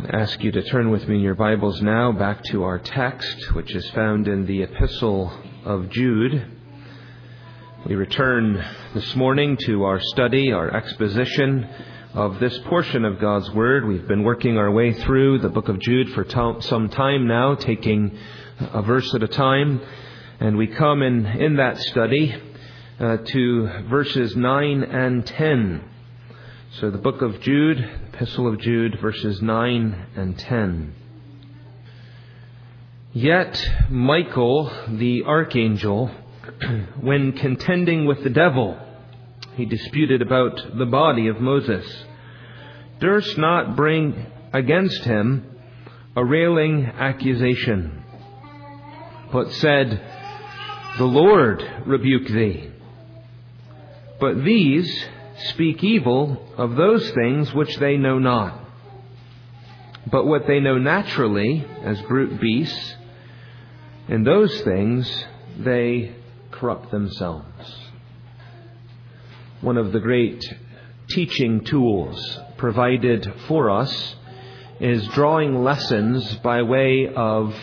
I ask you to turn with me in your Bibles now back to our text, which is found in the Epistle of Jude. We return this morning to our study, our exposition of this portion of God's Word. We've been working our way through the book of Jude for some time now, taking a verse at a time. And we come in that study to verses 9 and 10. So the book of Jude, Epistle of Jude, verses 9 and 10. Yet Michael, the archangel, when contending with the devil, he disputed about the body of Moses, durst not bring against him a railing accusation, but said, The Lord rebuke thee. But these speak evil of those things which they know not. But what they know naturally, as brute beasts, in those things they corrupt themselves. One of the great teaching tools provided for us is drawing lessons by way of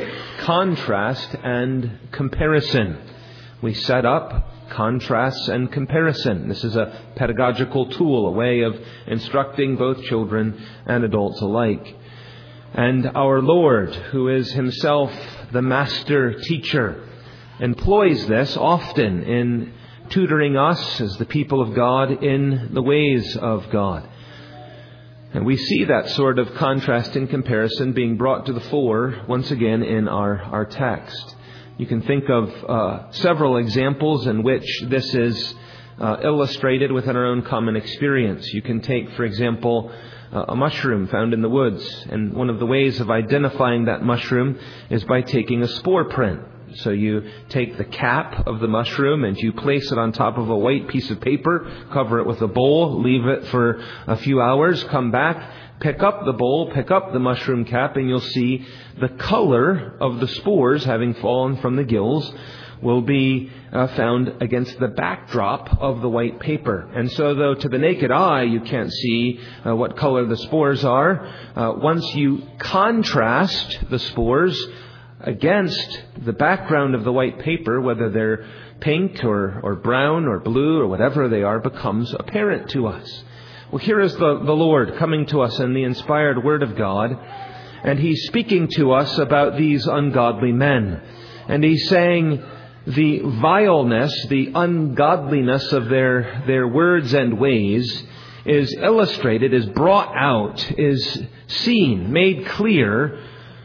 contrast and comparison. We set up contrasts and comparison. This is a pedagogical tool, a way of instructing both children and adults alike. And our Lord, who is himself the master teacher, employs this often in tutoring us as the people of God in the ways of God. And we see that sort of contrast and comparison being brought to the fore once again in our text. You can think of several examples in which this is illustrated within our own common experience. You can take, for example, a mushroom found in the woods. And one of the ways of identifying that mushroom is by taking a spore print. So you take the cap of the mushroom and you place it on top of a white piece of paper, cover it with a bowl, leave it for a few hours, come back, pick up the bowl, pick up the mushroom cap, and you'll see the color of the spores having fallen from the gills will be found against the backdrop of the white paper. And so though to the naked eye you can't see what color the spores are, once you contrast the spores against the background of the white paper, whether they're pink or brown or blue or whatever they are, becomes apparent to us. Well, here is the Lord coming to us in the inspired Word of God, and He's speaking to us about these ungodly men. And He's saying the vileness, the ungodliness of their words and ways is illustrated, is brought out, is seen, made clear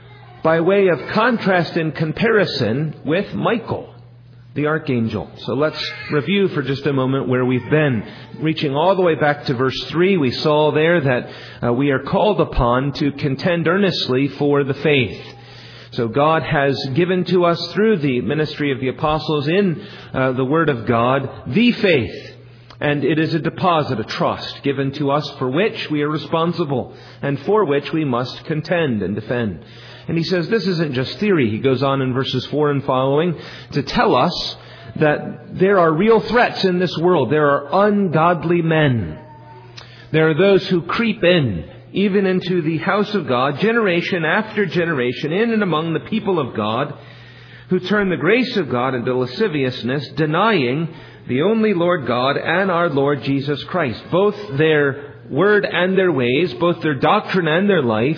by way of contrast and comparison with Michael, the archangel. So let's review for just a moment where we've been. Reaching all the way back to verse 3, we saw there that we are called upon to contend earnestly for the faith. So God has given to us through the ministry of the apostles in the Word of God, the faith. And it is a deposit, a trust given to us for which we are responsible and for which we must contend and defend. And he says this isn't just theory. He goes on in verses 4 and following to tell us that there are real threats in this world. There are ungodly men. There are those who creep in, even into the house of God, generation after generation, in and among the people of God, who turn the grace of God into lasciviousness, denying the only Lord God and our Lord Jesus Christ. Both their word and their ways, both their doctrine and their life,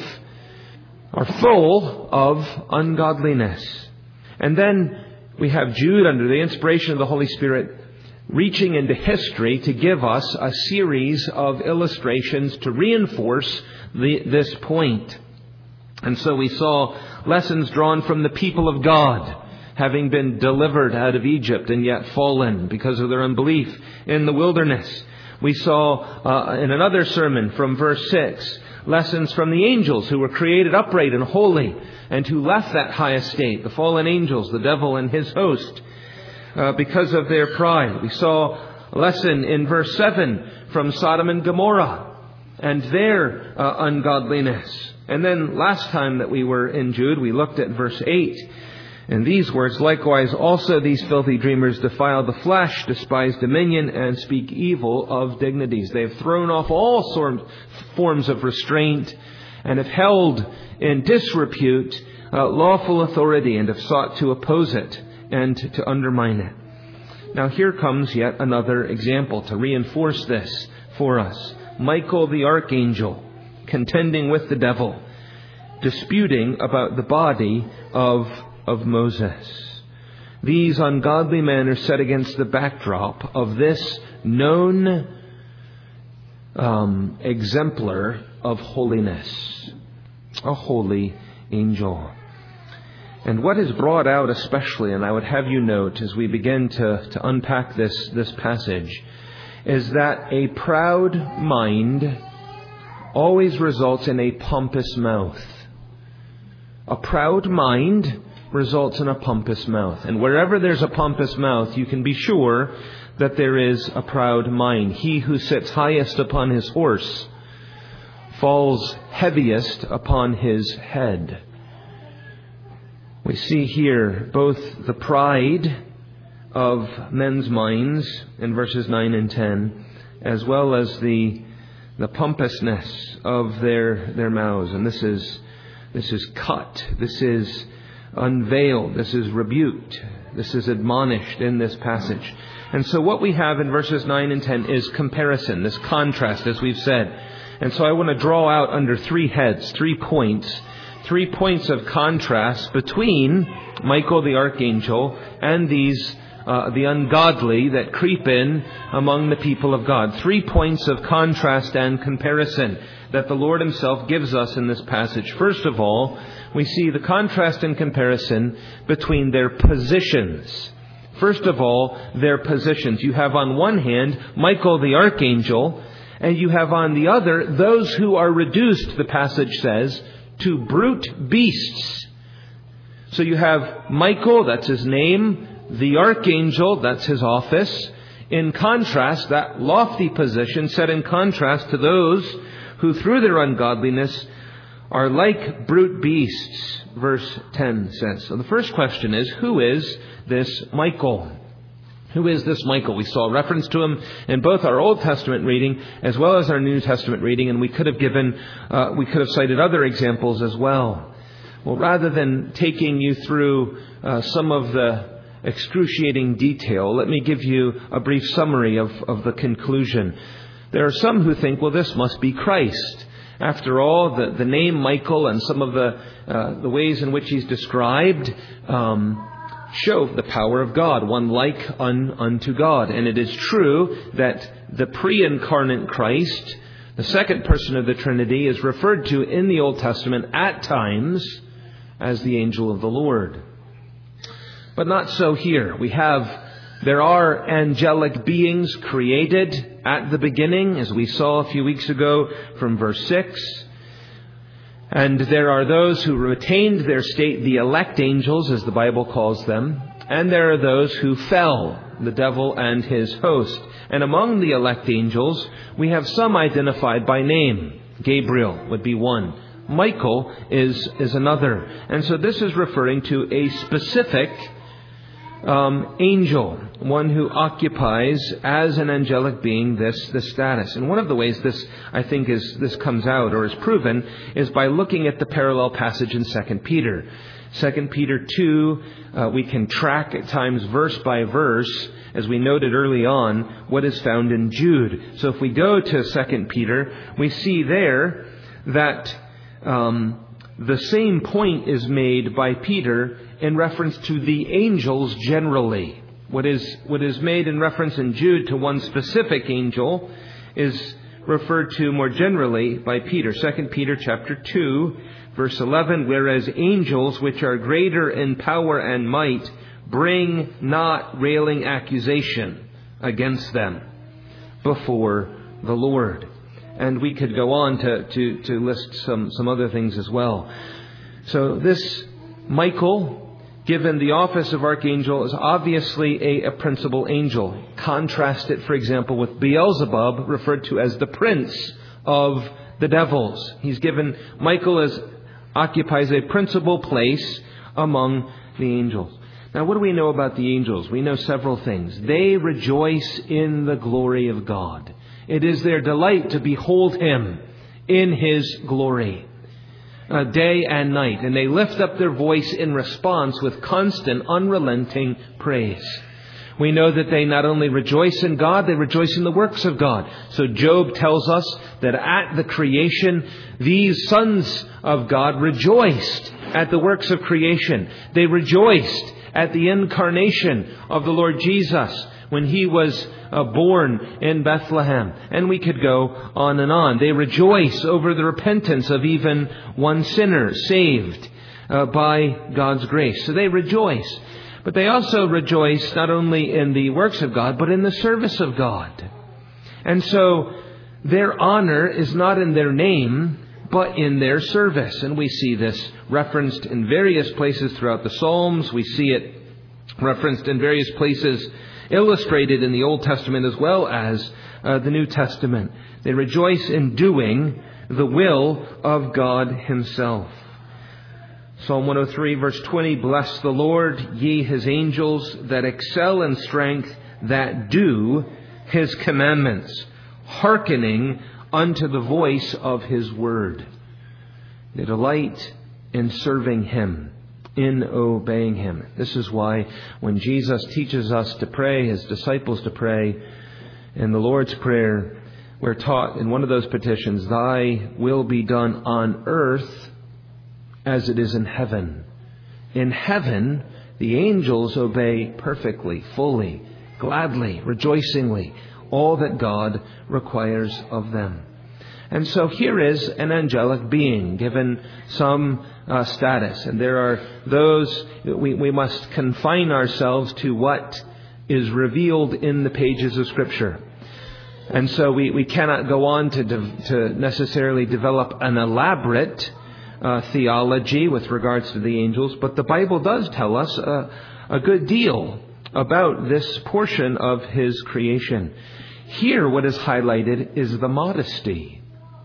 are full of ungodliness. And then we have Jude, under the inspiration of the Holy Spirit, reaching into history to give us a series of illustrations to reinforce this point. And so we saw lessons drawn from the people of God, having been delivered out of Egypt and yet fallen because of their unbelief in the wilderness. We saw in another sermon from verse 6, lessons from the angels who were created upright and holy and who left that high estate, the fallen angels, the devil and his host, because of their pride. We saw a lesson in verse 7 from Sodom and Gomorrah and their ungodliness. And then last time that we were in Jude, we looked at verse 8. And these words, likewise also these filthy dreamers defile the flesh, despise dominion, and speak evil of dignities. They have thrown off all forms of restraint and have held in disrepute lawful authority, and have sought to oppose it and to undermine it. Now here comes yet another example to reinforce this for us. Michael the archangel, contending with the devil, disputing about the body of Moses. These ungodly men are set against the backdrop of this known exemplar of holiness, a holy angel. And what is brought out especially, and I would have you note as we begin to unpack this passage, is that a proud mind always results in a pompous mouth. A proud mind results in a pompous mouth. And wherever there's a pompous mouth, you can be sure that there is a proud mind. He who sits highest upon his horse falls heaviest upon his head. We see here both the pride of men's minds in verses 9 and 10, as well as the pompousness of their mouths. And this is cut, this is unveiled, this is rebuked, this is admonished in this passage. And so what we have in verses 9 and 10 is comparison, this contrast, as we've said. And so I want to draw out under three heads, 3 points. 3 points of contrast between Michael the archangel and these the ungodly that creep in among the people of God. 3 points of contrast and comparison that the Lord Himself gives us in this passage. First of all, we see the contrast and comparison between their positions. First of all, their positions. You have on one hand Michael the archangel, and you have on the other those who are reduced, the passage says, to brute beasts. So you have Michael, that's his name, the archangel, that's his office. In contrast, that lofty position set in contrast to those who through their ungodliness are like brute beasts, verse 10 says. So the first question is, who is this Michael? Who is this Michael? We saw reference to him in both our Old Testament reading as well as our New Testament reading, and we could have cited other examples as well. Well, rather than taking you through some of the excruciating detail, let me give you a brief summary of the conclusion. There are some who think, well, this must be Christ. After all, the name Michael and some of the ways in which he's described show the power of God, one like unto God. And it is true that the pre-incarnate Christ, the second person of the Trinity, is referred to in the Old Testament at times as the angel of the Lord. But not so here. There are angelic beings created at the beginning, as we saw a few weeks ago from verse 6. And there are those who retained their state, the elect angels, as the Bible calls them. And there are those who fell, the devil and his host. And among the elect angels, we have some identified by name. Gabriel would be one. Michael is another. And so this is referring to a specific angel, one who occupies as an angelic being this status. And one of the ways this, I think, this comes out or is proven is by looking at the parallel passage in 2 Peter. 2 Peter 2, we can track at times verse by verse, as we noted early on, what is found in Jude. So if we go to 2 Peter, we see there that the same point is made by Peter in reference to the angels generally. What is made in reference in Jude to one specific angel is referred to more generally by Peter. 2 Peter chapter 2, verse 11, whereas angels which are greater in power and might bring not railing accusation against them before the Lord. And we could go on to list some other things as well. So this Michael, given the office of archangel, is obviously a principal angel. Contrast it, for example, with Beelzebub, referred to as the prince of the devils. Michael occupies a principal place among the angels. Now, what do we know about the angels? We know several things. They rejoice in the glory of God. It is their delight to behold Him in His glory. day and night, and they lift up their voice in response with constant, unrelenting praise. We know that they not only rejoice in God, they rejoice in the works of God. So Job tells us that at the creation, these sons of God rejoiced at the works of creation. They rejoiced at the incarnation of the Lord Jesus when He was born in Bethlehem. And we could go on and on. They rejoice over the repentance of even one sinner saved by God's grace. So they rejoice. But they also rejoice not only in the works of God, but in the service of God. And so their honor is not in their name, but in their service. And we see this referenced in various places throughout the Psalms. We see it referenced in various places, illustrated in the Old Testament as well as the New Testament. They rejoice in doing the will of God Himself. Psalm 103 verse 20, bless the Lord, ye His angels that excel in strength, that do His commandments, hearkening unto the voice of His word. They delight in serving Him, in obeying Him. This is why when Jesus teaches us to pray, His disciples to pray, in the Lord's Prayer, we're taught in one of those petitions, Thy will be done on earth as it is in heaven. In heaven, the angels obey perfectly, fully, gladly, rejoicingly, all that God requires of them. And so here is an angelic being given some status. And there are those, we must confine ourselves to what is revealed in the pages of Scripture. And so we cannot go on to necessarily develop an elaborate theology with regards to the angels, but the Bible does tell us a good deal about this portion of His creation. Here, what is highlighted is the modesty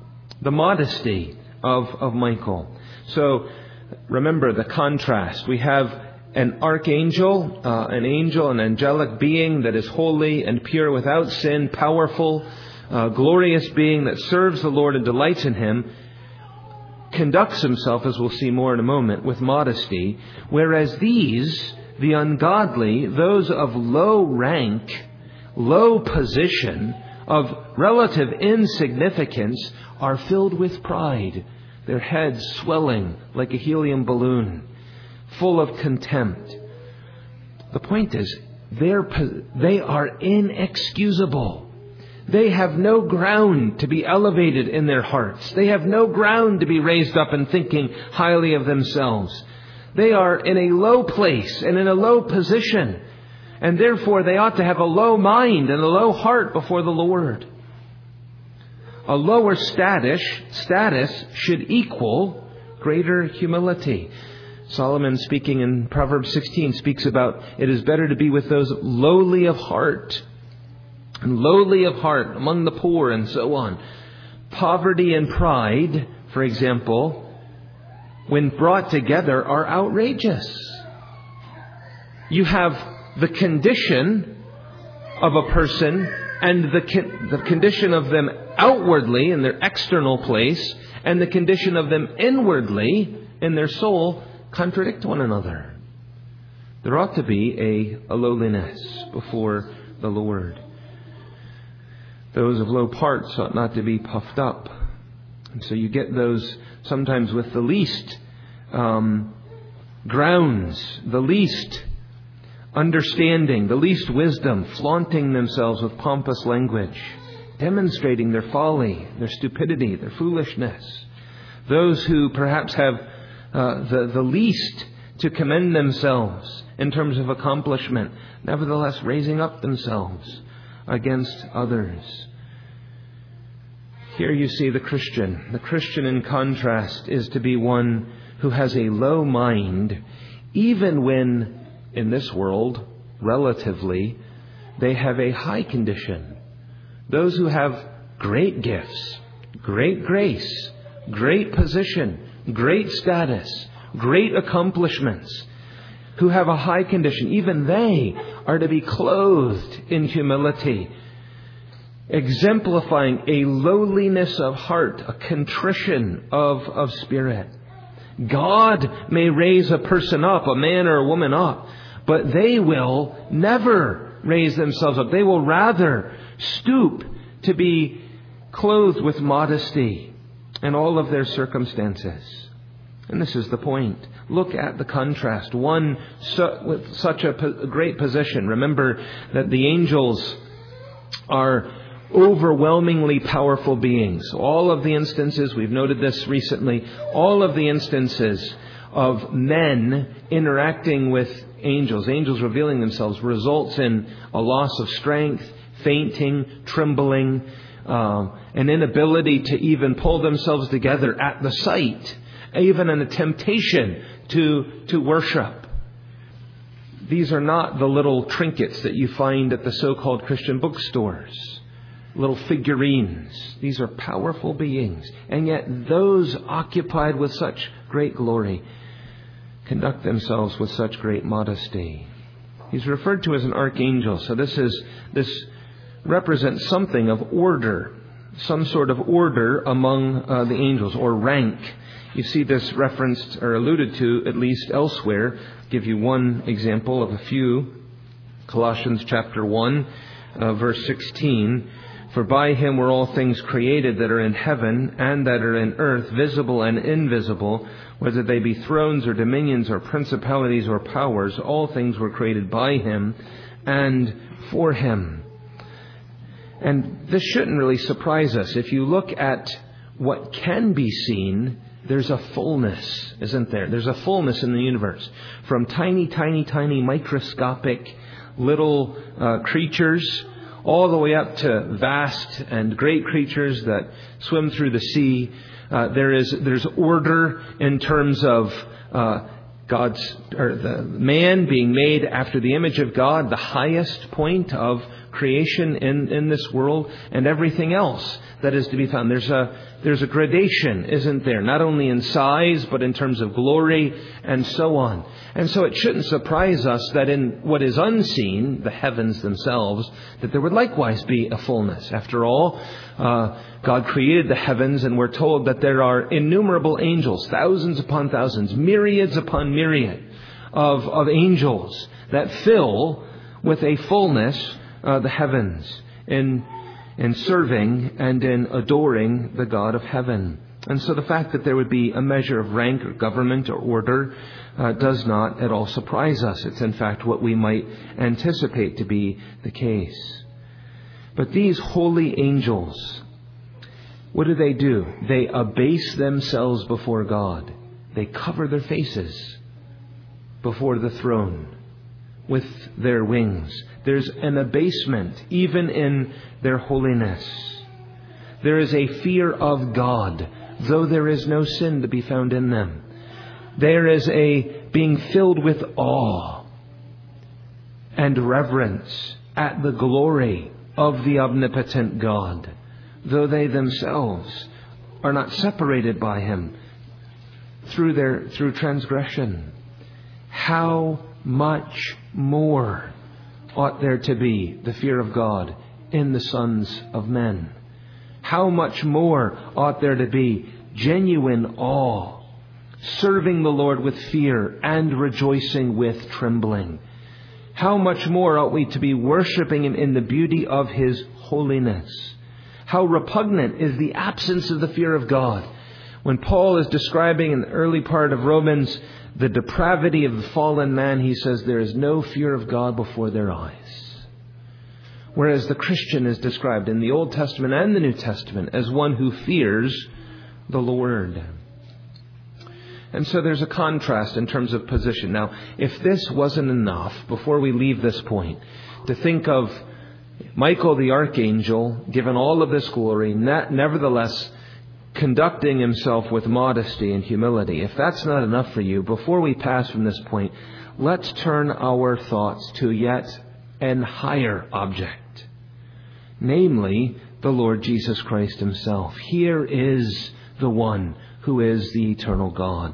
of Michael. So, remember the contrast. We have an archangel, an angel, an angelic being that is holy and pure without sin, powerful, glorious being that serves the Lord and delights in Him, conducts himself, as we'll see more in a moment, with modesty, whereas these, the ungodly, those of low rank, low position, of relative insignificance, are filled with pride, their heads swelling like a helium balloon, full of contempt. The point is, they are inexcusable. They have no ground to be elevated in their hearts. They have no ground to be raised up and thinking highly of themselves. They are in a low place and in a low position. And therefore they ought to have a low mind and a low heart before the Lord. A lower status should equal greater humility. Solomon, speaking in Proverbs 16, speaks about it is better to be with those lowly of heart, and lowly of heart among the poor, and so on. Poverty and pride, for example, when brought together, are outrageous. You have the condition of a person and the condition of them outwardly in their external place, and the condition of them inwardly in their soul contradict one another. There ought to be a lowliness before the Lord. Those of low parts ought not to be puffed up. And so you get those sometimes with the least grounds, the least understanding, the least wisdom, flaunting themselves with pompous language, demonstrating their folly, their stupidity, their foolishness. Those who perhaps have the least to commend themselves in terms of accomplishment, nevertheless raising up themselves against others. Here you see the Christian. The Christian, in contrast, is to be one who has a low mind, even when, in this world, relatively, they have a high condition. Those who have great gifts, great grace, great position, great status, great accomplishments, who have a high condition, even they are to be clothed in humility, exemplifying a lowliness of heart, a contrition of spirit. God may raise a person up, a man or a woman up, but they will never raise themselves up. They will rather stoop to be clothed with modesty in all of their circumstances. And this is the point. Look at the contrast. One with such a great position. Remember that the angels are overwhelmingly powerful beings. All of the instances, we've noted this recently, all of the instances of men interacting with angels revealing themselves, results in a loss of strength, fainting, trembling, an inability to even pull themselves together at the sight, even in a temptation to worship. These are not the little trinkets that you find at the so-called Christian bookstores, little figurines. These are powerful beings. And yet those occupied with such great glory conduct themselves with such great modesty. He's referred to as an archangel. So this represents something of order, some sort of order among the angels, or rank. You see this referenced or alluded to at least elsewhere. I'll give you one example of a few. Colossians chapter 1, verse 16. For by him were all things created that are in heaven and that are in earth, visible and invisible, whether they be thrones or dominions or principalities or powers. All things were created by him and for him. And this shouldn't really surprise us. If you look at what can be seen, there's a fullness, isn't there? There's a fullness in the universe. From tiny, tiny, tiny microscopic little creatures all the way up to vast and great creatures that swim through the sea. There's order in terms of the man being made after the image of God, the highest point of creation in this world, and everything else that is to be found. There's a gradation, isn't there? Not only in size, but in terms of glory and so on. And so it shouldn't surprise us that in what is unseen, the heavens themselves, that there would likewise be a fullness. After all, God created the heavens, and we're told that there are innumerable angels, thousands upon thousands, myriads upon myriad of angels that fill with a fullness the heavens in serving and in adoring the God of heaven. And so the fact that there would be a measure of rank or government or order does not at all surprise us. It's in fact what we might anticipate to be the case. But these holy angels, what do? They abase themselves before God. They cover their faces before the throne with their wings. There's an abasement even in their holiness. There is a fear of God, though there is no sin to be found in them. There is a being filled with awe and reverence at the glory of the omnipotent God, though they themselves are not separated by him through transgression. How much more ought there to be the fear of God in the sons of men? How much more ought there to be genuine awe, serving the Lord with fear and rejoicing with trembling? How much more ought we to be worshiping him in the beauty of his holiness? How repugnant is the absence of the fear of God. When Paul is describing in the early part of Romans the depravity of the fallen man, he says there is no fear of God before their eyes. Whereas the Christian is described in the Old Testament and the New Testament as one who fears the Lord. And so there's a contrast in terms of position. Now, if this wasn't enough, before we leave this point, to think of Michael the archangel, given all of this glory, nevertheless conducting himself with modesty and humility. If that's not enough for you, before we pass from this point, let's turn our thoughts to yet an higher object, namely the Lord Jesus Christ himself. Here is the one who is the eternal God.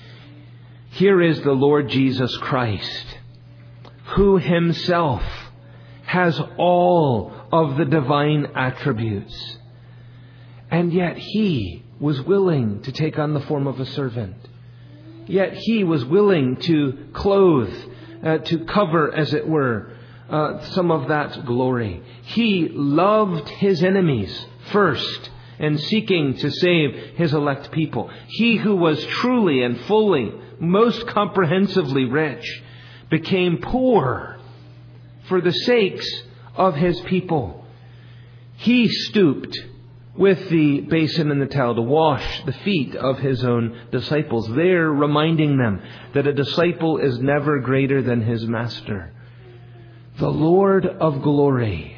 Here is the Lord Jesus Christ, who himself has all of the divine attributes. And yet he was willing to take on the form of a servant. yet He was willing to clothe, to cover, as it were, some of that glory. He loved His enemies first, and seeking to save His elect people. He who was truly and fully, most comprehensively rich, became poor for the sakes of His people. He stooped with the basin and the towel to wash the feet of His own disciples, there reminding them that a disciple is never greater than his master. The Lord of glory,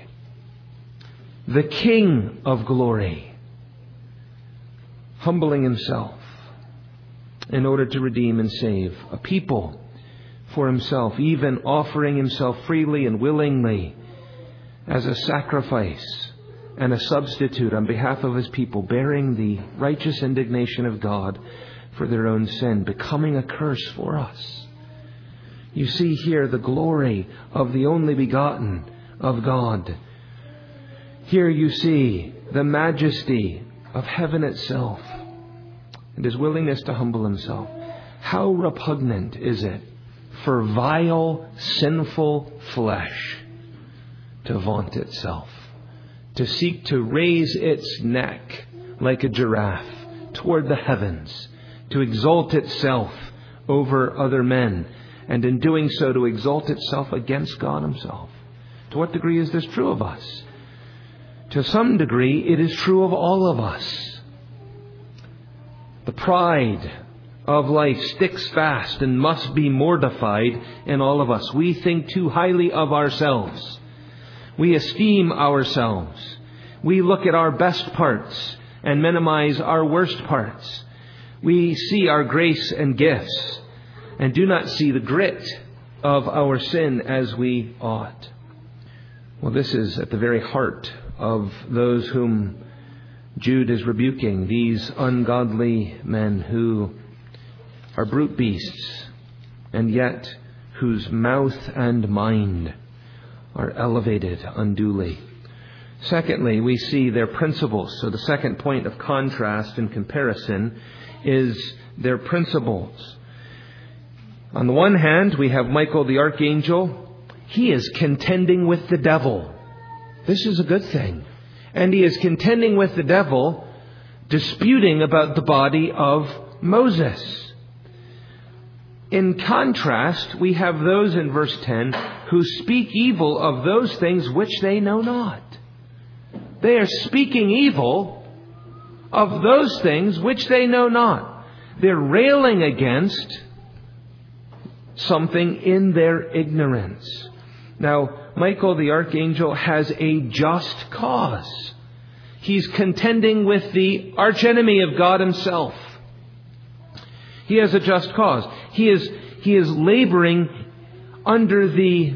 the King of glory, humbling Himself in order to redeem and save a people for Himself, even offering Himself freely and willingly as a sacrifice and a substitute on behalf of His people, bearing the righteous indignation of God for their own sin, becoming a curse for us. You see here the glory of the only begotten of God. Here you see the majesty of heaven itself and His willingness to humble Himself. How repugnant is it for vile, sinful flesh to vaunt itself, to seek to raise its neck like a giraffe toward the heavens, to exalt itself over other men, and in doing so to exalt itself against God Himself. To what degree is this true of us? To some degree, it is true of all of us. The pride of life sticks fast and must be mortified in all of us. We think too highly of ourselves. We esteem ourselves. We look at our best parts and minimize our worst parts. We see our grace and gifts and do not see the grit of our sin as we ought. Well, this is at the very heart of those whom Jude is rebuking, these ungodly men who are brute beasts, and yet whose mouth and mind are elevated unduly. Secondly, we see their principles. So the second point of contrast and comparison is their principles. On the one hand, we have Michael the archangel. He is contending with the devil. This is a good thing. And he is contending with the devil, disputing about the body of Moses. In contrast, we have those in verse 10 who speak evil of those things which they know not. They are speaking evil of those things which they know not. They're railing against something in their ignorance. Now, Michael the archangel has a just cause. He's contending with the archenemy of God Himself. He has a just cause. He is laboring under the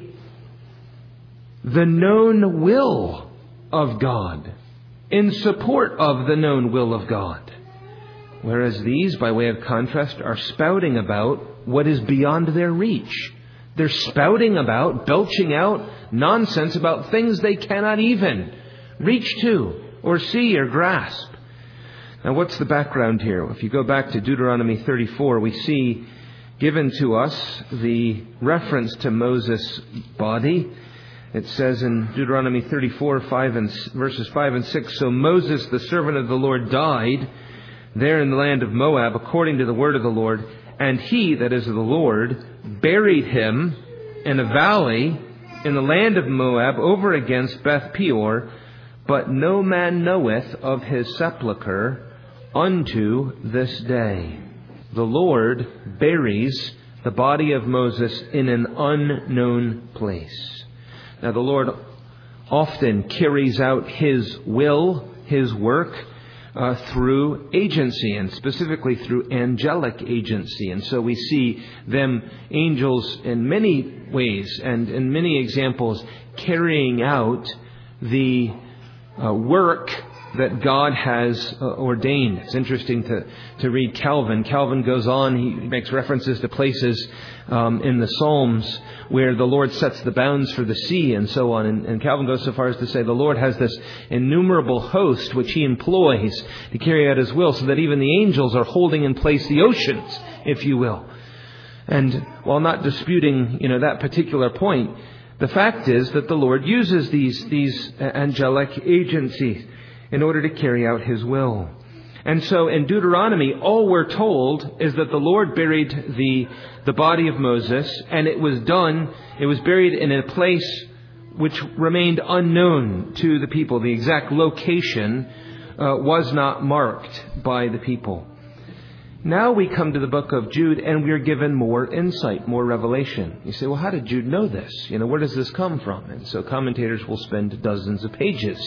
known will of God, in support of the known will of God. Whereas these, by way of contrast, are spouting about what is beyond their reach. They're spouting about, belching out nonsense about things they cannot even reach to or see or grasp. Now, what's the background here? If you go back to Deuteronomy 34, we see given to us the reference to Moses' body. It says in Deuteronomy 34, verses 5 and 6, "So Moses, the servant of the Lord, died there in the land of Moab, according to the word of the Lord. And He, that is the Lord, buried him in a valley in the land of Moab over against Beth Peor. But no man knoweth of his sepulchre unto this day." The Lord buries the body of Moses in an unknown place. Now, the Lord often carries out His will, His work, through agency, and specifically through angelic agency. And so we see them, angels, in many ways and in many examples, carrying out the work that God has ordained. It's interesting to read Calvin. Calvin goes on, he makes references to places in the Psalms where the Lord sets the bounds for the sea and so on. And Calvin goes so far as to say the Lord has this innumerable host which He employs to carry out His will, so that even the angels are holding in place the oceans, if you will. And while not disputing, that particular point, the fact is that the Lord uses these angelic agencies in order to carry out His will. And so in Deuteronomy, all we're told is that the Lord buried the body of Moses, and it was buried in a place which remained unknown to the people. The exact location was not marked by the people. Now we come to the book of Jude, and we are given more insight, more revelation. You say, well, how did Jude know this? Where does this come from? And so commentators will spend dozens of pages,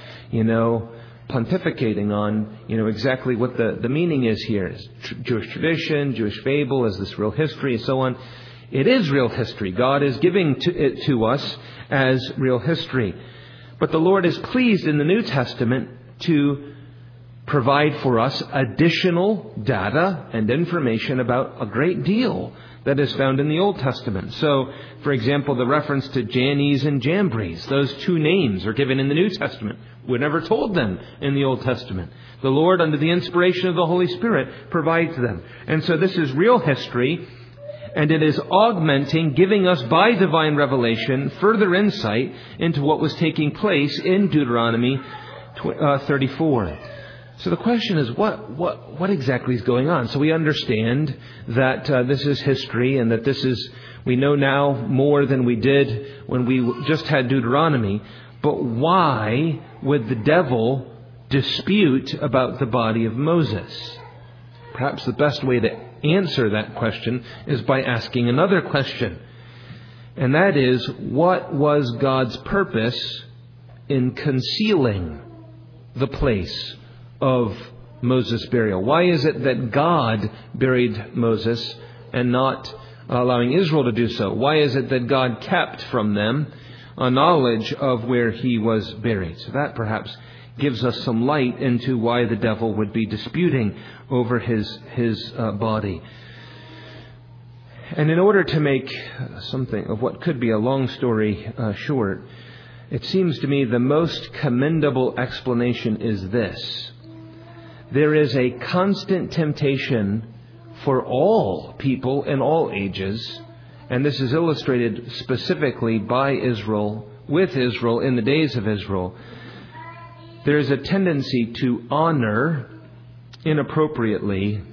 pontificating on, exactly what the meaning is here. Is Jewish tradition, Jewish fable, is this real history, and so on. It is real history. God is giving it to us as real history. But the Lord is pleased in the New Testament to provide for us additional data and information about a great deal that is found in the Old Testament. So, for example, the reference to Jannes and Jambres, those two names are given in the New Testament. We're never told them in the Old Testament. The Lord, under the inspiration of the Holy Spirit, provides them. And so this is real history, and it is augmenting, giving us by divine revelation further insight into what was taking place in Deuteronomy 34. So the question is, what exactly is going on? So we understand that this is history, and that we know now more than we did when we just had Deuteronomy. But why would the devil dispute about the body of Moses? Perhaps the best way to answer that question is by asking another question. And that is, what was God's purpose in concealing the place of Moses' burial? Why is it that God buried Moses and not allowing Israel to do so? Why is it that God kept from them a knowledge of where he was buried? So that perhaps gives us some light into why the devil would be disputing over his body. And in order to make something of what could be a long story short, it seems to me the most commendable explanation is this. There is a constant temptation for all people in all ages, and this is illustrated specifically by Israel, with Israel in the days of Israel. There is a tendency to honor inappropriately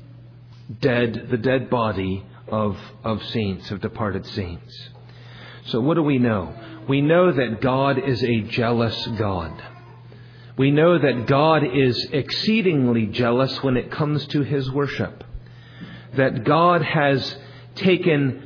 the dead body of saints, of departed saints. So what do we know? We know that God is a jealous God. We know that God is exceedingly jealous when it comes to His worship. That God has taken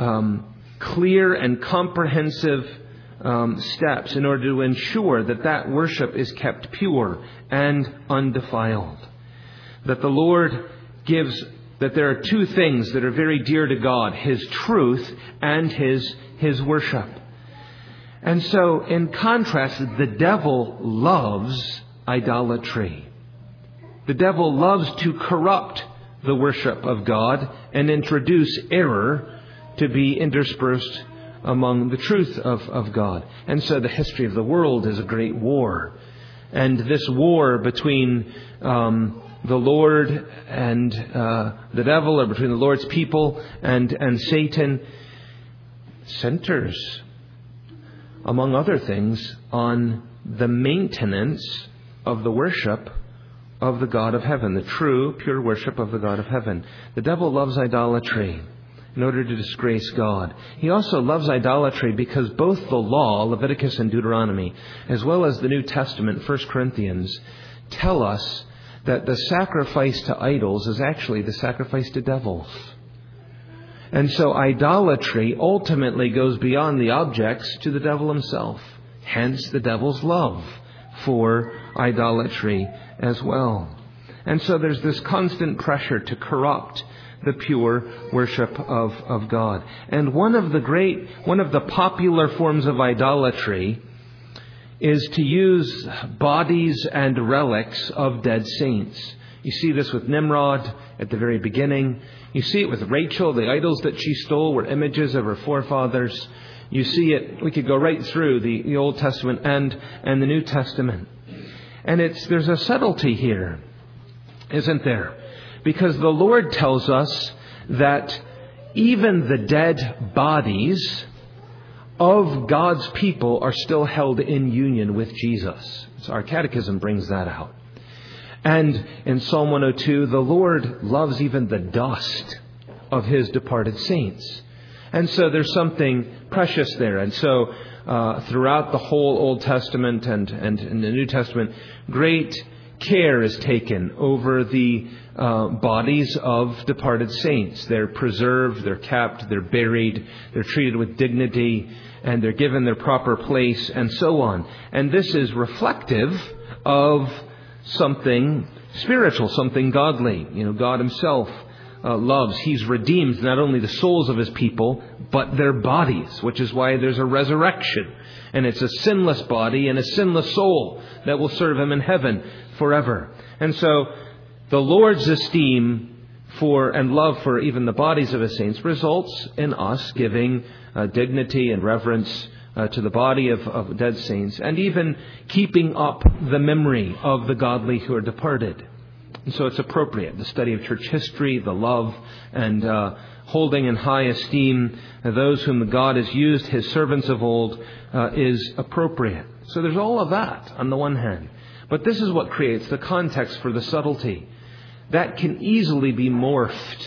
clear and comprehensive steps in order to ensure that worship is kept pure and undefiled. That the Lord gives, that there are two things that are very dear to God: His truth and His worship. And so, in contrast, the devil loves idolatry. The devil loves to corrupt the worship of God and introduce error to be interspersed among the truth of God. And so the history of the world is a great war. And this war between the Lord and the devil, or between the Lord's people and Satan, centers, among other things, on the maintenance of the worship of the God of heaven, the true, pure worship of the God of heaven. The devil loves idolatry in order to disgrace God. He also loves idolatry because both the law, Leviticus and Deuteronomy, as well as the New Testament, 1 Corinthians, tell us that the sacrifice to idols is actually the sacrifice to devils. And so idolatry ultimately goes beyond the objects to the devil himself. Hence the devil's love for idolatry as well. And so there's this constant pressure to corrupt the pure worship of God. And one of the popular forms of idolatry is to use bodies and relics of dead saints. You see this with Nimrod at the very beginning. You see it with Rachel. The idols that she stole were images of her forefathers. You see it, we could go right through the Old Testament and the New Testament. And there's a subtlety here, isn't there? Because the Lord tells us that even the dead bodies of God's people are still held in union with Jesus. So our catechism brings that out. And in Psalm 102, the Lord loves even the dust of His departed saints. And so there's something precious there. And so throughout the whole Old Testament and in the New Testament, great care is taken over the bodies of departed saints. They're preserved, they're kept, they're buried, they're treated with dignity, and they're given their proper place, and so on. And this is reflective of something spiritual, something godly. God Himself loves. He's redeemed not only the souls of His people, but their bodies, which is why there's a resurrection. And it's a sinless body and a sinless soul that will serve Him in heaven forever. And so the Lord's esteem for and love for even the bodies of His saints results in us giving dignity and reverence to the body of dead saints, and even keeping up the memory of the godly who are departed. And so it's appropriate. The study of church history, the love, and holding in high esteem those whom God has used, His servants of old, is appropriate. So there's all of that on the one hand. But this is what creates the context for the subtlety. That can easily be morphed.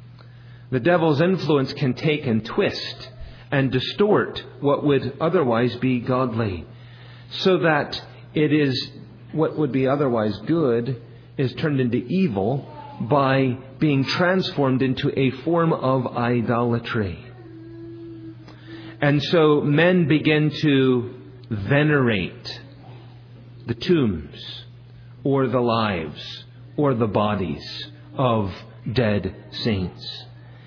The devil's influence can take and twist and distort what would otherwise be godly, so that it is what would be otherwise good is turned into evil by being transformed into a form of idolatry. And so men begin to venerate the tombs or the lives or the bodies of dead saints.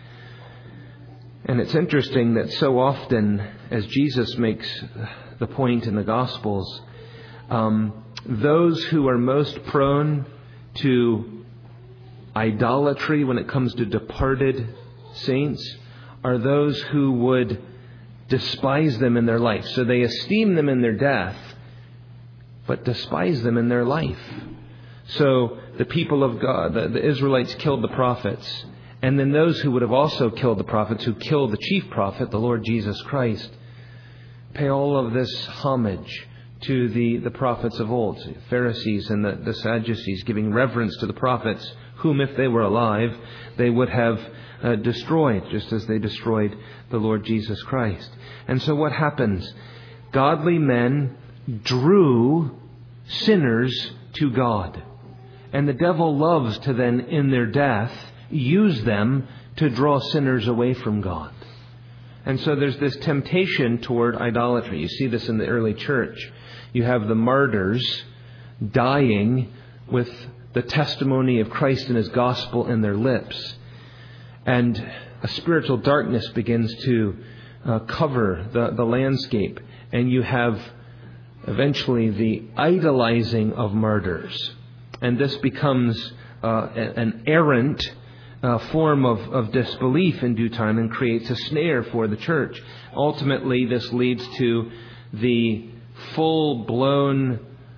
And it's interesting that so often, as Jesus makes the point in the Gospels, those who are most prone to idolatry when it comes to departed saints are those who would despise them in their life. So they esteem them in their death, but despise them in their life. So the people of God, the Israelites killed the prophets. And then those who would have also killed the prophets, who killed the chief prophet, the Lord Jesus Christ, pay all of this homage to the prophets of old, the Pharisees and the Sadducees, giving reverence to the prophets, whom if they were alive, they would have destroyed, just as they destroyed the Lord Jesus Christ. And so what happens? Godly men drew sinners to God. And the devil loves to then, in their death, use them to draw sinners away from God. And so there's this temptation toward idolatry. You see this in the early church. You have the martyrs dying with the testimony of Christ and His gospel in their lips. And a spiritual darkness begins to cover the landscape. And you have eventually the idolizing of martyrs. And this becomes an errant form of disbelief in due time and creates a snare for the church. Ultimately, this leads to the full-blown,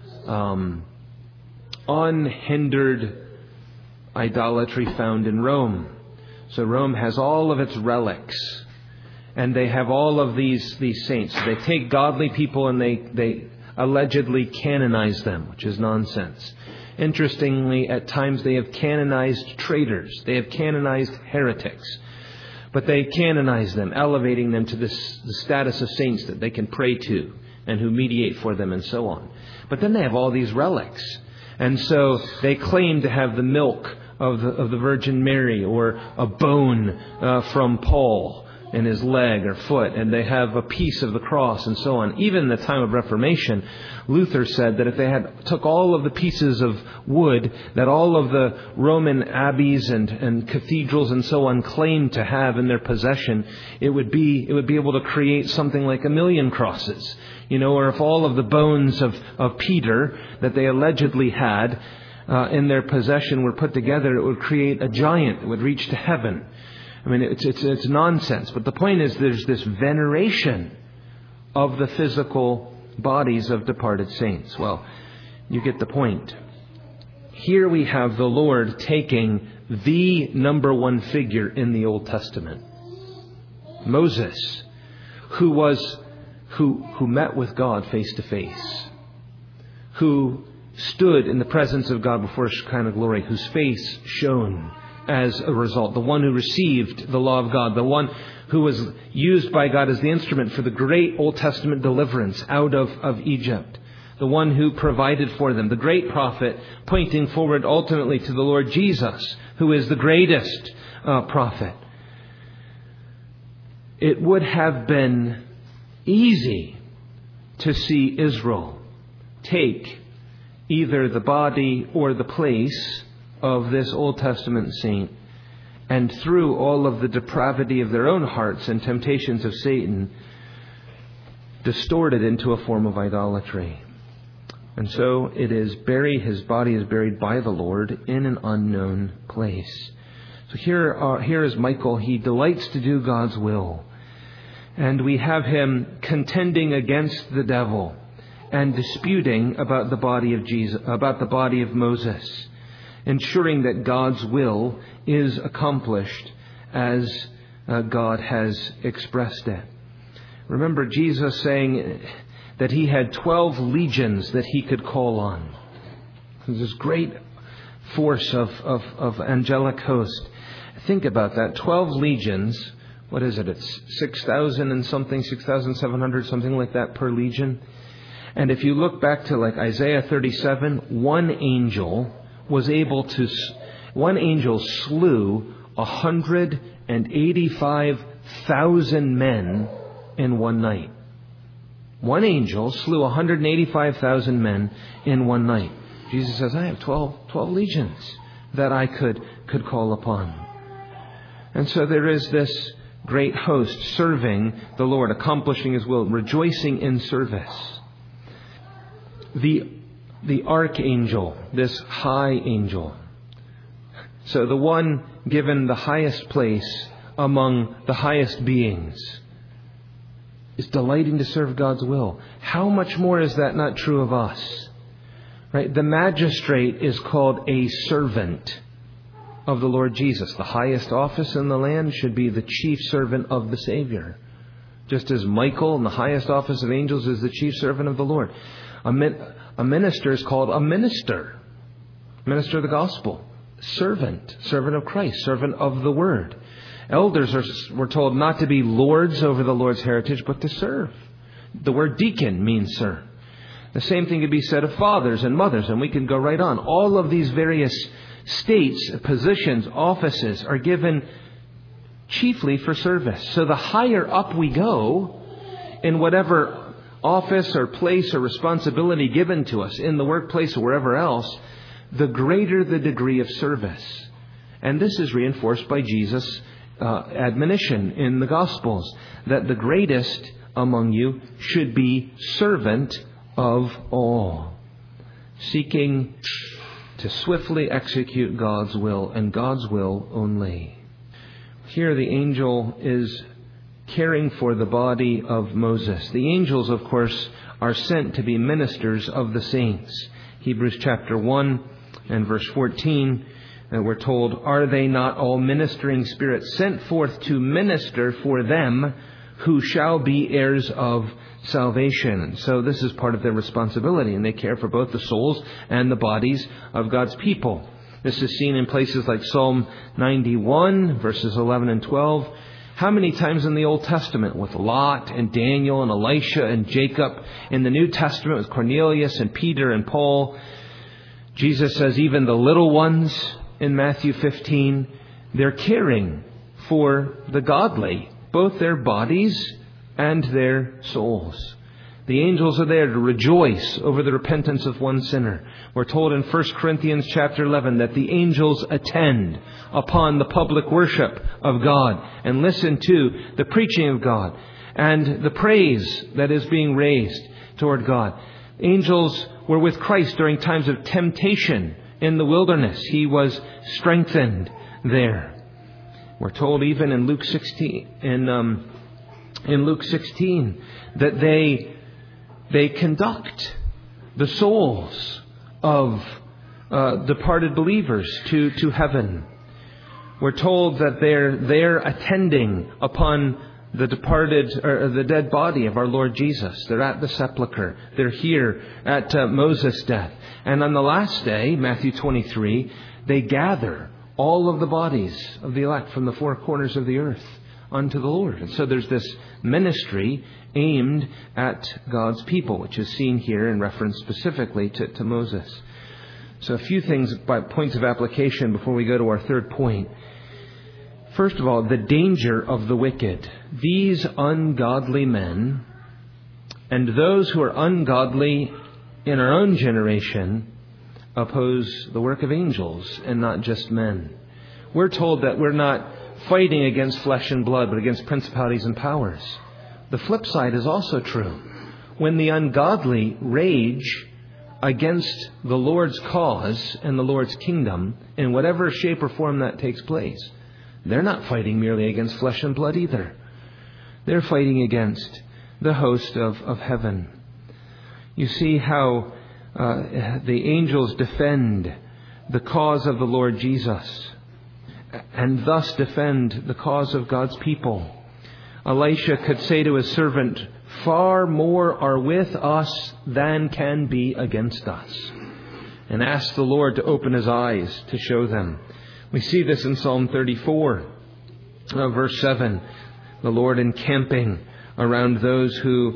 unhindered idolatry found in Rome. So Rome has all of its relics, and they have all of these saints. They take godly people and they allegedly canonize them, which is nonsense. Interestingly, at times they have canonized traitors. They have canonized heretics. But they canonize them, elevating them to the status of saints that they can pray to and who mediate for them and so on. But then they have all these relics. And so they claim to have the milk of the Virgin Mary or a bone from Paul in his leg or foot, and they have a piece of the cross and so on. Even in the time of Reformation, Luther said that if they had took all of the pieces of wood that all of the Roman abbeys and cathedrals and so on claimed to have in their possession, it would be able to create something like 1,000,000 crosses. Or if all of the bones of Peter that they allegedly had in their possession were put together, it would create a giant that would reach to heaven. I mean, it's nonsense. But the point is, there's this veneration of the physical bodies of departed saints. Well, you get the point. Here we have the Lord taking the number one figure in the Old Testament, Moses, who met with God face to face, who stood in the presence of God before Shekinah glory, whose face shone as a result, the one who received the law of God, the one who was used by God as the instrument for the great Old Testament deliverance out of Egypt, the one who provided for them, the great prophet pointing forward ultimately to the Lord Jesus, who is the greatest prophet. It would have been easy to see Israel take either the body or the place of this Old Testament saint, and through all of the depravity of their own hearts and temptations of Satan, distort it into a form of idolatry. And so it is buried, his body is buried by the Lord in an unknown place. So here is Michael. He delights to do God's will. And we have him contending against the devil and disputing about the body of Jesus, about the body of Moses, ensuring that God's will is accomplished as God has expressed it. Remember Jesus saying that he had 12 legions that he could call on. There's this great force of angelic host. Think about that. 12 legions. What is it? It's 6,000 and something, 6,700, something like that per legion. And if you look back to like Isaiah 37, one angel slew 185,000 men in one night. One angel slew 185,000 men in one night. Jesus says, I have 12 legions that I could call upon. And so there is this great host serving the Lord, accomplishing his will, rejoicing in service. The archangel, this high angel. So the one given the highest place among the highest beings is delighting to serve God's will. How much more is that not true of us? Right? The magistrate is called a servant of the Lord Jesus. The highest office in the land should be the chief servant of the Savior. Just as Michael in the highest office of angels is the chief servant of the Lord. A minister is called a minister. Minister of the gospel. Servant of Christ. Servant of the word. Elders were told not to be lords over the Lord's heritage, but to serve. The word deacon means serve. The same thing could be said of fathers and mothers, and we can go right on. All of these various states, positions, offices are given chiefly for service. So the higher up we go in whatever office or place or responsibility given to us in the workplace or wherever else, the greater the degree of service. And this is reinforced by Jesus' admonition in the Gospels, that the greatest among you should be servant of all, seeking to swiftly execute God's will and God's will only. Here the angel is caring for the body of Moses. The angels, of course, are sent to be ministers of the saints. Hebrews chapter 1 and verse 14, we're told, are they not all ministering spirits sent forth to minister for them who shall be heirs of salvation? So this is part of their responsibility, and they care for both the souls and the bodies of God's people. This is seen in places like Psalm 91, verses 11 and 12. How many times in the Old Testament with Lot and Daniel and Elisha and Jacob, in the New Testament with Cornelius and Peter and Paul, Jesus says even the little ones in Matthew 15, they're caring for the godly both their bodies and their souls. The angels are there to rejoice over the repentance of one sinner. We're told in 1 Corinthians chapter 11 that the angels attend upon the public worship of God and listen to the preaching of God and the praise that is being raised toward God. Angels were with Christ during times of temptation in the wilderness. He was strengthened there. We're told even in Luke 16, in Luke 16 that they conduct the souls of departed believers to heaven. We're told that they're there attending upon the departed or the dead body of our Lord Jesus. They're at the sepulchre. They're here at Moses' death. And on the last day, Matthew 23, they gather all of the bodies of the elect from the four corners of the earth unto the Lord. And so there's this ministry aimed at God's people, which is seen here in reference specifically to Moses. So a few things by points of application before we go to our third point. First of all, the danger of the wicked. These ungodly men and those who are ungodly in our own generation oppose the work of angels and not just men. We're told that we're not fighting against flesh and blood, but against principalities and powers. The flip side is also true. When the ungodly rage against the Lord's cause and the Lord's kingdom, in whatever shape or form that takes place, they're not fighting merely against flesh and blood either. They're fighting against the host of heaven. You see how the angels defend the cause of the Lord Jesus and thus defend the cause of God's people. Elisha could say to his servant, "Far more are with us than can be against us," and ask the Lord to open his eyes to show them. We see this in Psalm 34, verse 7. The Lord encamping around those who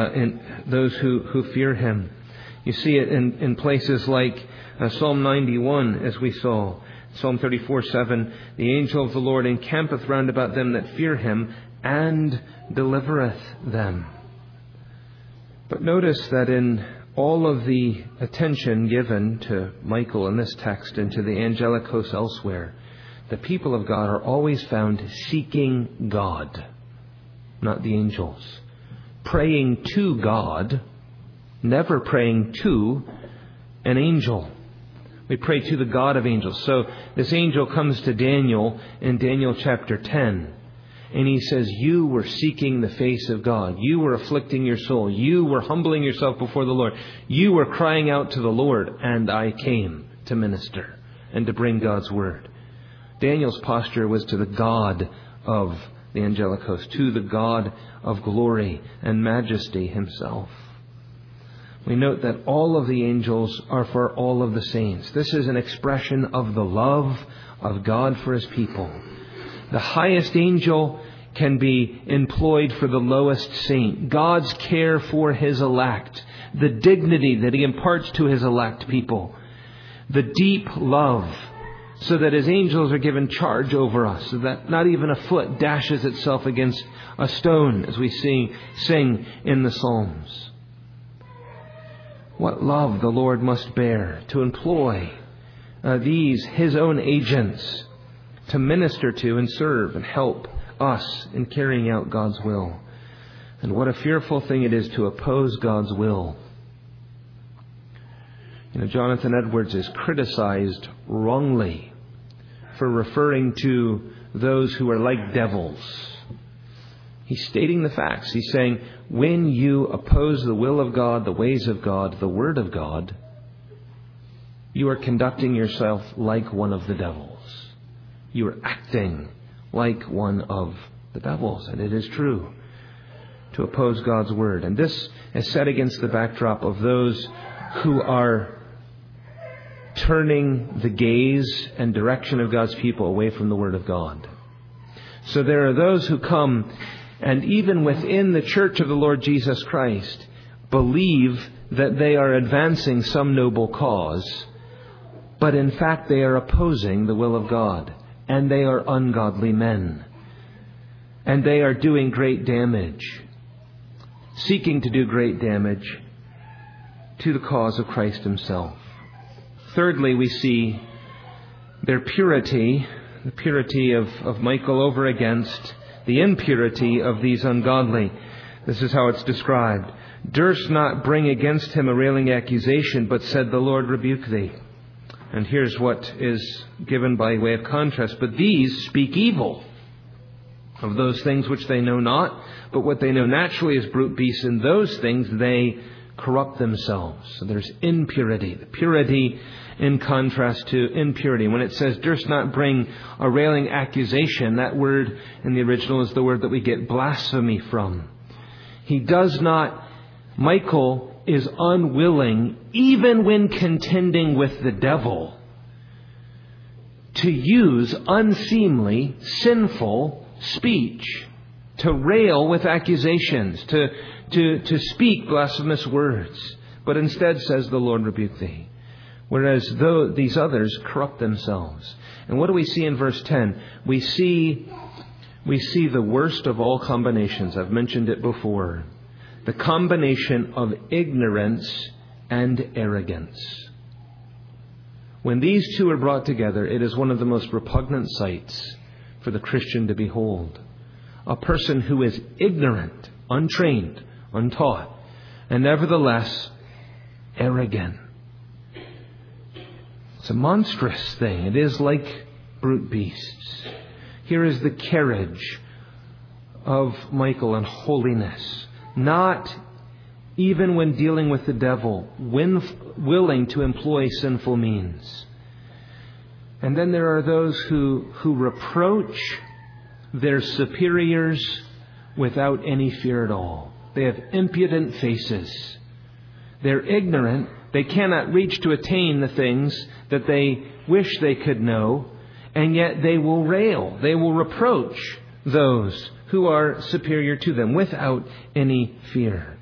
fear Him. You see it in places like Psalm 91, as we saw. Psalm 34:7. The angel of the Lord encampeth round about them that fear Him, and delivereth them. But notice that in all of the attention given to Michael in this text and to the angelic hosts elsewhere, the people of God are always found seeking God, not the angels. Praying to God, never praying to an angel. We pray to the God of angels. So this angel comes to Daniel in Daniel chapter 10. And he says, you were seeking the face of God. You were afflicting your soul. You were humbling yourself before the Lord. You were crying out to the Lord, and I came to minister and to bring God's word. Daniel's posture was to the God of the angelic host, to the God of glory and majesty Himself. We note that all of the angels are for all of the saints. This is an expression of the love of God for His people. The highest angel can be employed for the lowest saint. God's care for His elect. The dignity that He imparts to His elect people. The deep love, so that His angels are given charge over us, so that not even a foot dashes itself against a stone, as we sing in the Psalms. What love the Lord must bear to employ these His own agents to minister to and serve and help us in carrying out God's will. And what a fearful thing it is to oppose God's will. Jonathan Edwards is criticized wrongly for referring to those who are like devils. He's stating the facts. He's saying, when you oppose the will of God, the ways of God, the word of God, you are conducting yourself like one of the devils. You are acting like one of the devils. And it is true to oppose God's word. And this is set against the backdrop of those who are turning the gaze and direction of God's people away from the word of God. So there are those who come and even within the church of the Lord Jesus Christ believe that they are advancing some noble cause, but in fact they are opposing the will of God, and they are ungodly men. And they are doing great damage, seeking to do great damage to the cause of Christ Himself. Thirdly, we see their purity, the purity of Michael over against the impurity of these ungodly. This is how it's described. Durst not bring against him a railing accusation, but said, "The Lord rebuke thee." And here's what is given by way of contrast. But these speak evil of those things which they know not, but what they know naturally is brute beasts. In those things they corrupt themselves. So there's impurity. The purity in contrast to impurity. When it says, durst not bring a railing accusation, that word in the original is the word that we get blasphemy from. He does not, Michael is unwilling, even when contending with the devil, to use unseemly, sinful speech, to rail with accusations, to speak blasphemous words, but instead says, "The Lord rebuke thee." Whereas these others corrupt themselves. And what do we see in verse 10? We see the worst of all combinations. I've mentioned it before. The combination of ignorance and arrogance. When these two are brought together, it is one of the most repugnant sights for the Christian to behold. A person who is ignorant, untrained, untaught, and nevertheless arrogant. It's a monstrous thing. It is like brute beasts. Here is the carriage of Michael in holiness. Not even when dealing with the devil, willing to employ sinful means. And then there are those who reproach their superiors without any fear at all. They have impudent faces. They're ignorant. They cannot reach to attain the things that they wish they could know, and yet they will rail. They will reproach those who are superior to them without any fear.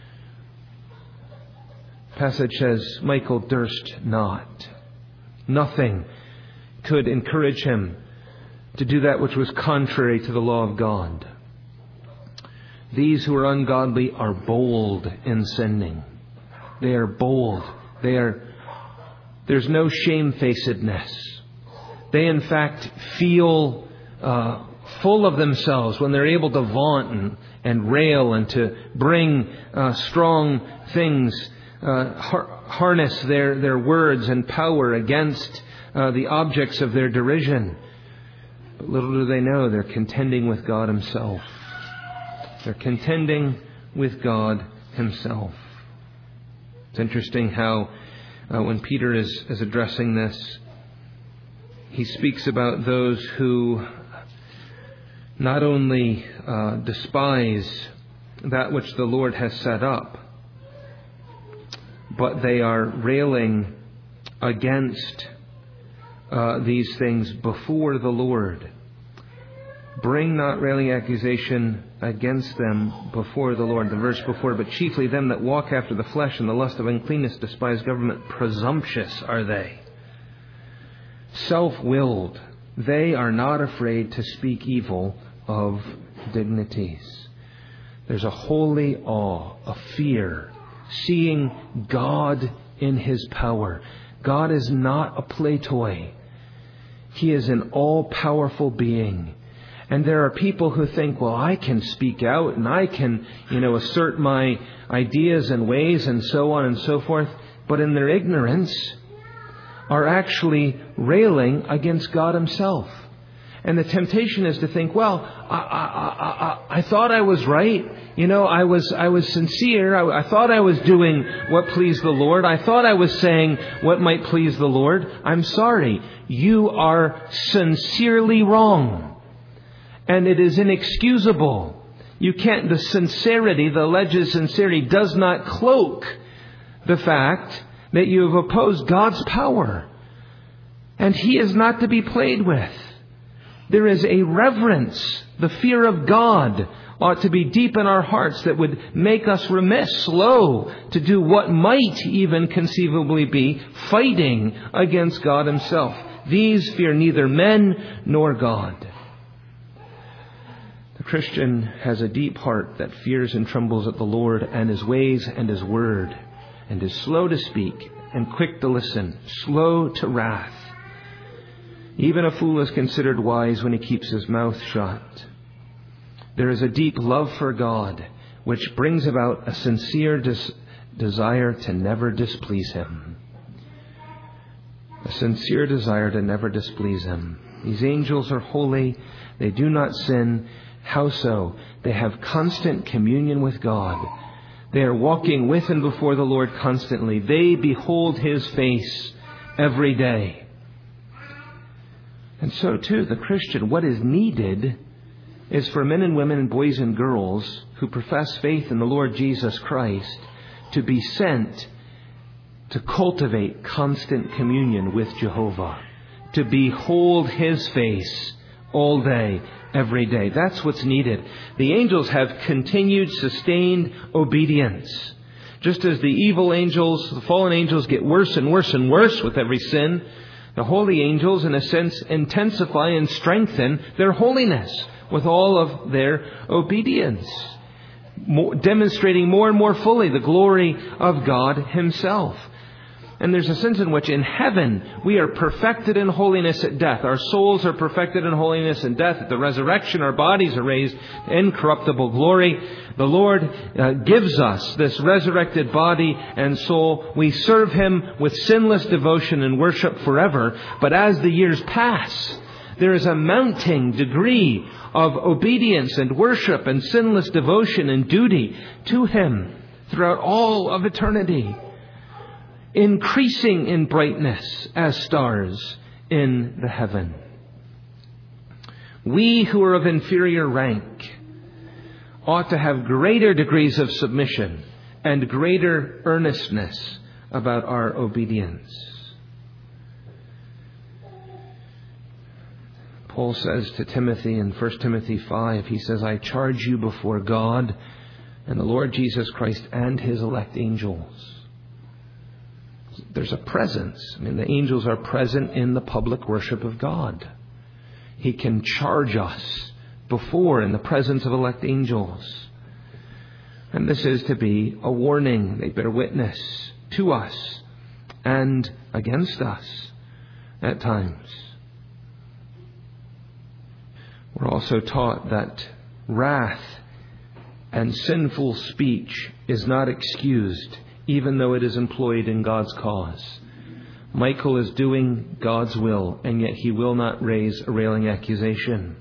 The passage says, Michael durst not. Nothing could encourage him to do that which was contrary to the law of God. These who are ungodly are bold in sinning. They are bold. There's no shamefacedness. They in fact feel full of themselves when they're able to vaunt and rail and to bring strong things, harness their words and power against the objects of their derision. But little do they know they're contending with God Himself. They're contending with God Himself. It's interesting how when Peter is addressing this, he speaks about those who not only despise that which the Lord has set up, but they are railing against these things before the Lord. Bring not railing accusation against them before the Lord. The verse before, but chiefly them that walk after the flesh and the lust of uncleanness despise government. Presumptuous are they. Self-willed. They are not afraid to speak evil of dignities. There's a holy awe, a fear, seeing God in His power. God is not a play toy. He is an all-powerful being. And there are people who think, well, I can speak out and I can, assert my ideas and ways and so on and so forth. But in their ignorance are actually railing against God Himself. And the temptation is to think, well, I thought I was right. I was sincere. I thought I was doing what pleased the Lord. I thought I was saying what might please the Lord. I'm sorry. You are sincerely wrong. And it is inexcusable. The sincerity, the alleged sincerity, does not cloak the fact that you have opposed God's power. And He is not to be played with. There is a reverence. The fear of God ought to be deep in our hearts that would make us remiss, slow to do what might even conceivably be fighting against God Himself. These fear neither men nor God. The Christian has a deep heart that fears and trembles at the Lord and His ways and His word, and is slow to speak and quick to listen, slow to wrath. Even a fool is considered wise when he keeps his mouth shut. There is a deep love for God, which brings about a sincere desire to never displease Him. A sincere desire to never displease Him. These angels are holy. They do not sin. How so? They have constant communion with God. They are walking with and before the Lord constantly. They behold His face every day. And so too, the Christian, what is needed is for men and women and boys and girls who profess faith in the Lord Jesus Christ to be sent to cultivate constant communion with Jehovah, to behold His face all day, every day. That's what's needed. The angels have continued, sustained obedience. Just as the evil angels, the fallen angels, get worse and worse and worse with every sin, the holy angels, in a sense, intensify and strengthen their holiness with all of their obedience, demonstrating more and more fully the glory of God Himself. And there's a sense in which in heaven we are perfected in holiness at death. Our souls are perfected in holiness in death. At the resurrection, our bodies are raised to incorruptible glory. The Lord gives us this resurrected body and soul. We serve Him with sinless devotion and worship forever. But as the years pass, there is a mounting degree of obedience and worship and sinless devotion and duty to Him throughout all of eternity, increasing in brightness as stars in the heaven. We who are of inferior rank ought to have greater degrees of submission and greater earnestness about our obedience. Paul says to Timothy in 1 Timothy 5, he says, I charge you before God and the Lord Jesus Christ and His elect angels. There's a presence. The angels are present in the public worship of God. He can charge us before in the presence of elect angels. And this is to be a warning. They bear witness to us and against us at times. We're also taught that wrath and sinful speech is not excused, even though it is employed in God's cause. Michael is doing God's will, and yet he will not raise a railing accusation.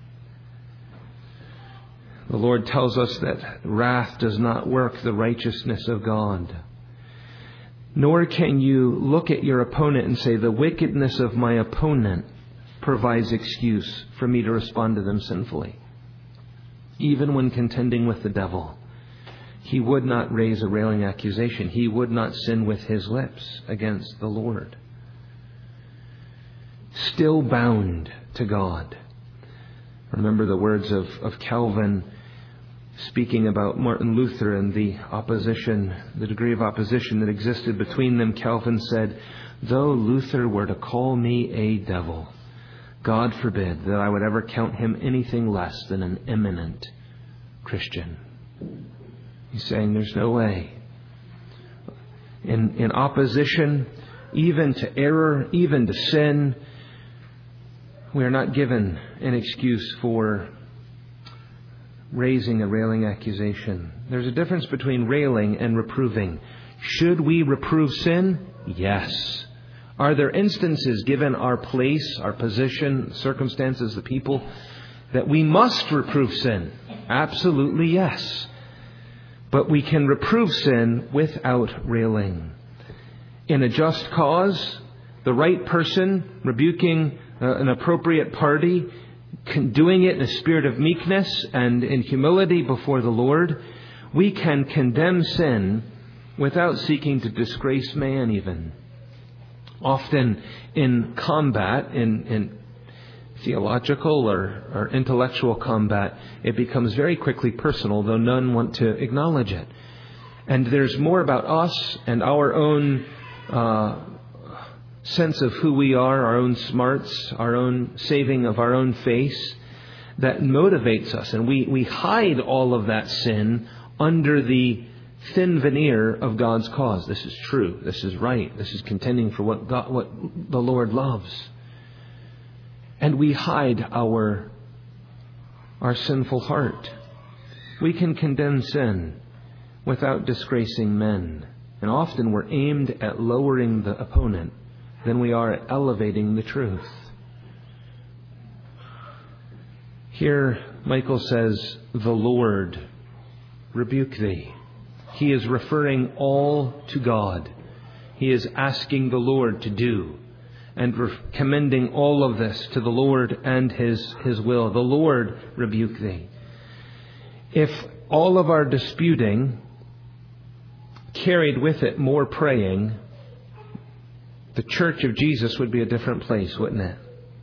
The Lord tells us that wrath does not work the righteousness of God. Nor can you look at your opponent and say, the wickedness of my opponent provides excuse for me to respond to them sinfully. Even when contending with the devil, he would not raise a railing accusation. He would not sin with his lips against the Lord. Still bound to God. Remember the words of Calvin speaking about Martin Luther and the opposition, the degree of opposition that existed between them. Calvin said, though Luther were to call me a devil, God forbid that I would ever count him anything less than an eminent Christian. He's saying there's no way. In opposition, even to error, even to sin, we are not given an excuse for raising a railing accusation. There's a difference between railing and reproving. Should we reprove sin? Yes. Are there instances, given our place, our position, circumstances, the people, that we must reprove sin? Absolutely yes. But we can reprove sin without railing. In a just cause, the right person rebuking an appropriate party, doing it in a spirit of meekness and in humility before the Lord, we can condemn sin without seeking to disgrace man even. Often in combat, in theological or intellectual combat, it becomes very quickly personal, though none want to acknowledge it. And there's more about us and our own sense of who we are, our own smarts, our own saving of our own face, that motivates us. And we hide all of that sin under the thin veneer of God's cause. This is true. This is right. This is contending for what the Lord loves. And we hide our sinful heart. We can condemn sin without disgracing men. And often we're aimed at lowering the opponent than we are at elevating the truth. Here, Michael says, "The Lord rebuke thee." He is referring all to God. He is asking the Lord to do and commending all of this to the Lord and His will. The Lord rebuke thee. If all of our disputing carried with it more praying, the Church of Jesus would be a different place, wouldn't it?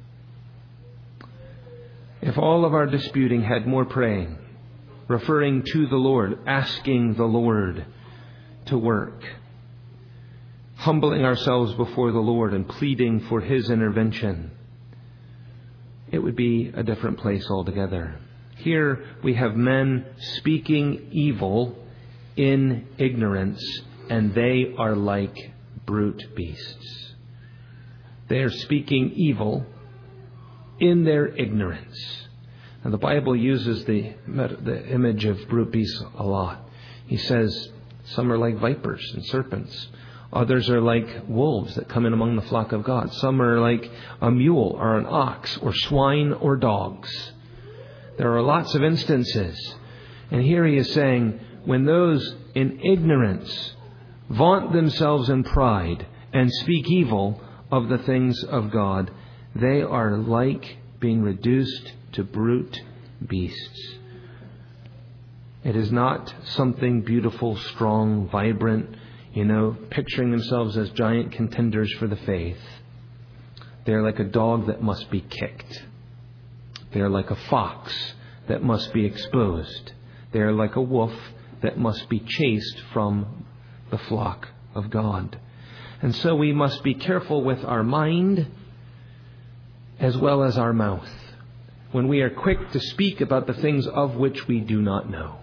If all of our disputing had more praying, referring to the Lord, asking the Lord to work, humbling ourselves before the Lord and pleading for His intervention, it would be a different place altogether. Here we have men speaking evil in ignorance, and they are like brute beasts. They are speaking evil in their ignorance. And the Bible uses the image of brute beasts a lot. He says some are like vipers and serpents. Others are like wolves that come in among the flock of God. Some are like a mule or an ox or swine or dogs. There are lots of instances. And here he is saying, when those in ignorance vaunt themselves in pride and speak evil of the things of God, they are like being reduced to brute beasts. It is not something beautiful, strong, vibrant, picturing themselves as giant contenders for the faith. They are like a dog that must be kicked. They are like a fox that must be exposed. They are like a wolf that must be chased from the flock of God. And so we must be careful with our mind as well as our mouth when we are quick to speak about the things of which we do not know.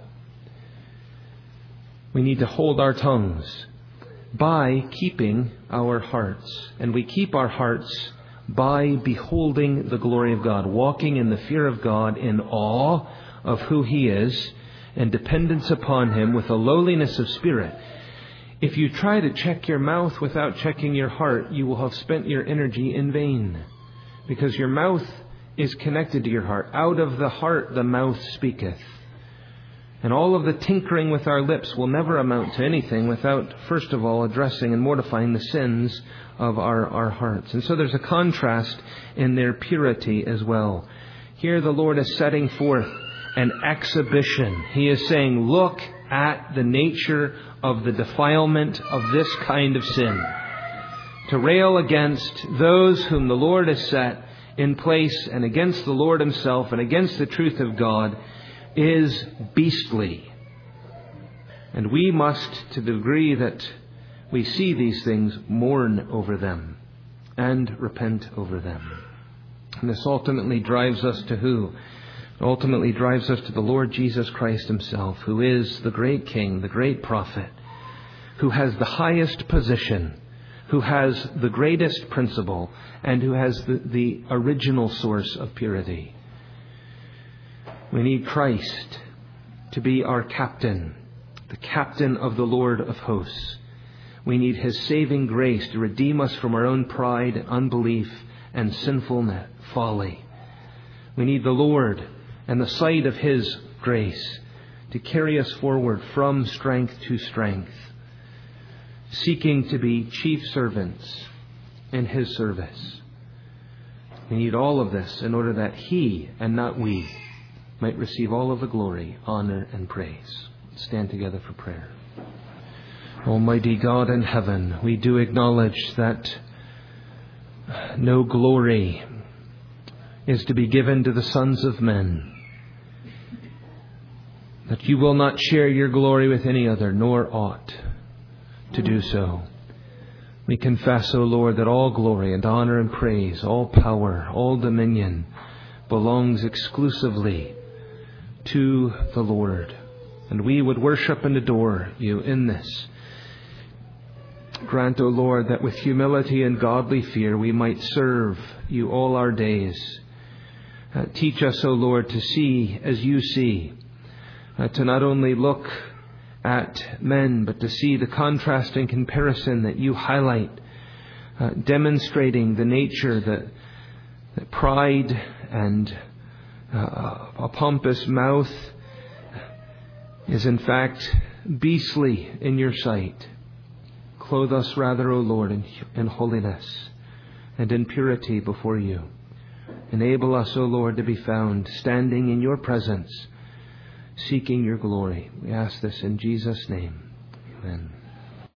We need to hold our tongues by keeping our hearts. And we keep our hearts by beholding the glory of God, walking in the fear of God, in awe of who He is, and dependence upon Him with a lowliness of spirit. If you try to check your mouth without checking your heart, you will have spent your energy in vain. Because your mouth is connected to your heart. Out of the heart the mouth speaketh. And all of the tinkering with our lips will never amount to anything without, first of all, addressing and mortifying the sins of our hearts. And so there's a contrast in their purity as well. Here the Lord is setting forth an exhibition. He is saying, look at the nature of the defilement of this kind of sin. To rail against those whom the Lord has set in place and against the Lord Himself and against the truth of God is beastly. And we must, to the degree that we see these things, mourn over them and repent over them. And this ultimately drives us to who? It ultimately drives us to the Lord Jesus Christ Himself, who is the great King, the great prophet, who has the highest position, who has the greatest principle, and who has the original source of purity. We need Christ to be our captain, the captain of the Lord of hosts. We need His saving grace to redeem us from our own pride and unbelief and sinful folly. We need the Lord and the sight of His grace to carry us forward from strength to strength, seeking to be chief servants in His service. We need all of this in order that He and not we might receive all of the glory, honor, and praise. Let's stand together for prayer. Almighty God in heaven, we do acknowledge that no glory is to be given to the sons of men, that You will not share Your glory with any other, nor ought to do so. We confess, O Lord, that all glory and honor and praise, all power, all dominion belongs exclusively to the Lord. And we would worship and adore you in this. Grant, O Lord, that with humility and godly fear we might serve you all our days. Teach us, O Lord, to see as you see, to not only look at men, but to see the contrast and comparison that you highlight, demonstrating the nature that pride and a pompous mouth is in fact beastly in your sight. Clothe us rather, O Lord, in holiness and in purity before you. Enable us, O Lord, to be found standing in your presence, seeking your glory. We ask this in Jesus' name. Amen.